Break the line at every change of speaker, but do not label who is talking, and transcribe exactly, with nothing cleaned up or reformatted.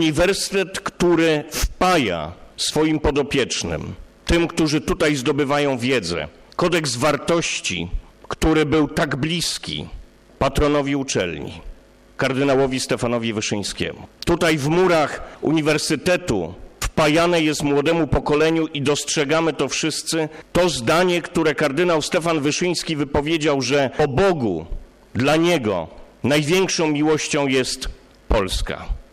uniwersytet, który wpaja swoim podopiecznym, tym, którzy tutaj zdobywają wiedzę, kodeks wartości, który był tak bliski patronowi uczelni, kardynałowi Stefanowi Wyszyńskiemu. Tutaj w murach uniwersytetu wpajane jest młodemu pokoleniu i dostrzegamy to wszyscy, to zdanie, które kardynał Stefan Wyszyński wypowiedział, że o Bogu dla niego największą miłością jest Polska.